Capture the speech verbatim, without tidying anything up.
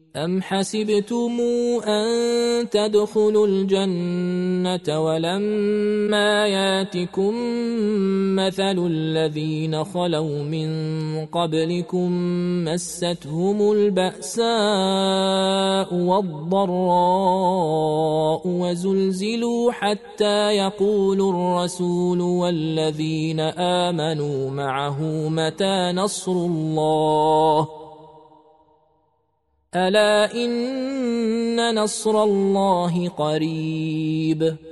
أم حسبتم أن تدخلوا الجنة ولما ياتكم مثل الذين خلوا من قبلكم مستهم البأساء والضراء وزلزلوا حتى يقول الرسول والذين آمنوا معه متى نصر الله ألا إن نصر الله قريب